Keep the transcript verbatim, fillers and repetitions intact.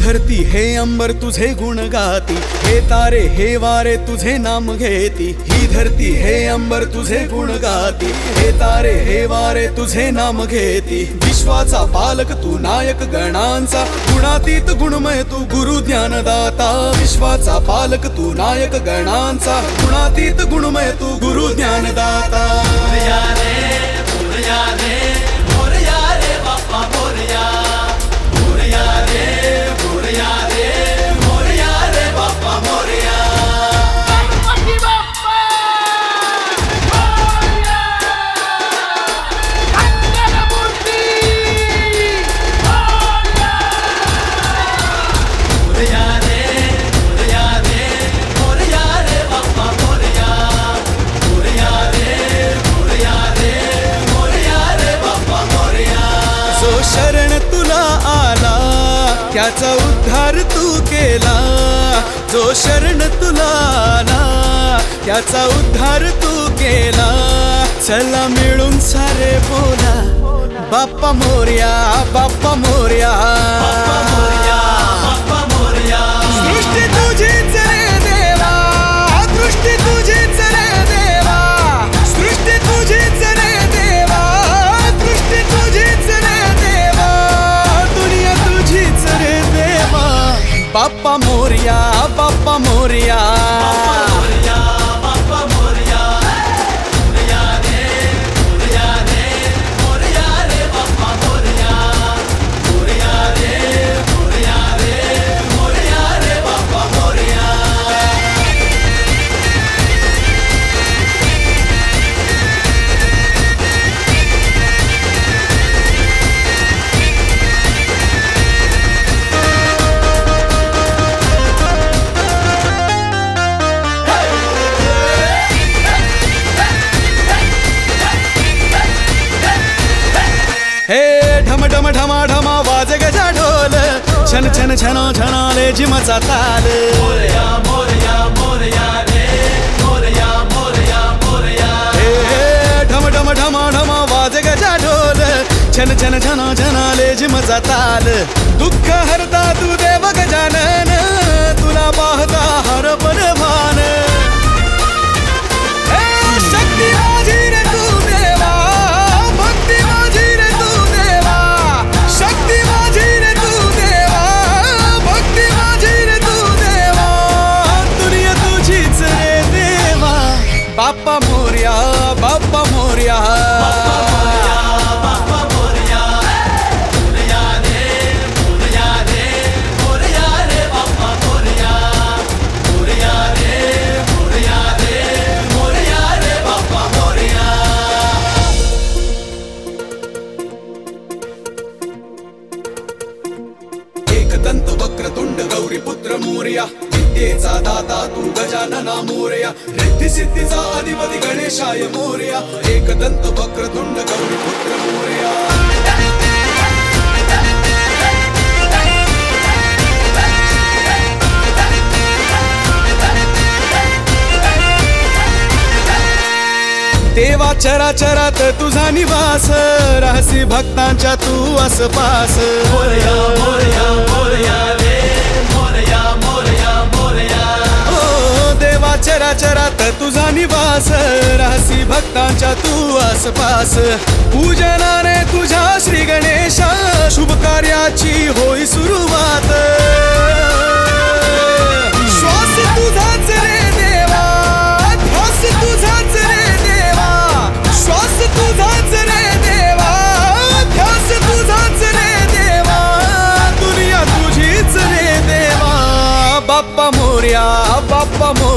धरती हे अंबर तुझे गुण गाती, हे तारे हे वारे तुझे नाम घेती। ही धरती हे अंबर तुझे गुण गाती, हे तारे हे वारे तुझे नाम घेती। विश्वाचा पालक तू नायक गणांचा, गुणातीत गुणमय तू गुरु ज्ञानदाता। विश्वाचा पालक तू नायक गणांचा, गुणातीत गुणमय तू गुरु ज्ञानदाता। मोरया रे मोरया रे मोरया रे बाप्पा मोरया, मोरया रे मोरया रे मोरया रे बाप्पा मोरया। गणपती बाप्पा मोरया, मंगलमूर्ती मोरया। मोरया रे मोरया रे मोरया रे बाप्पा मोरया, मोरया रे मोरया रे मोरया रे बाप्पा मोरया। जो शरण तुला आला त्याचा उद्धार तू केला, जो शरण तुला आला त्याचा उद्धार तू केला। चला मिळून सारे बोला बाप्पा मोरया, बाप्पा मोरया, बाप्पा मोरया, बाप्पा मोरया। सृष्टी तुझीच रे देवा, दृष्टी तुझीच रे देवा, सृष्टी तुझीच रे देवा, दृष्टी तुझीच रे देवा, दुनिया तुझीच रे देवा। बाप्पा मोरया, बाप्पा मोरया, मोरया, बाप्पा मोरया। मोरया रे मोरया रे मोरया रे बाप्पा मोरया, मोरया रे मोरया रे मोरया रे बाप्पा मोरया। हे ढम ढम ढमा ढमा वाजे गजा ढोल, छन छन छना छनाले जिमचा ताल। मोरया मोरया मोरया रे मोरया मोरया मोरया। हे ढम ढम ढमा ढमा वाजे गजा ढोल, छन छन छना छनाले जिमचा ताल। दुःख हरता तू देव गजानन, तुला पाहता हर भान। हे शक्ती माझी रे तू देवा, भक्ती माझी रे तू देवा, शक्ती माझी रे तू देवा, भक्ती माझी रे तू देवा, दुनिया तुझीच रे देवा। बाप्पा मोरया, बाप्पा मोरया, बाप्पा मोरया, बाप्पा मोरया। मोरया रे मोरया रे मोरया रे बाप्पा मोरया, मोरया रे मोरया रे मोरया रे बाप्पा मोरया। एकदंत वक्रतुंड गौरी पुत्र मोरया, विद्येचा दाता तू गजानना मोरया, रिद्धी सिद्धीचा अधिपती गणेशाय मोरया। एकदंत वक्रतुंड गौरी पुत्र मोरया। देवा चराचरात तुझा निवास, रहसी भक्तांच्या तू आसपास। मोरया मोरया मोरया रे मोरया मोरया मोरया। ओ देवा चराचरात तुझा निवास, रहसी भक्तांच्या तू आसपास। पूजनाने तुझ्या श्री गणेशा, शुभ कार्याची होई सुरुवात। श्वास तुझाच रे देवा, ध्यास तुझाच रे देवा, श्वास तुझाच रे देवा, ध्यास तुझाच रे देवा, दुनिया तुझीच रे देवा। बाप्पा मोरया, बाप्पा मोरया।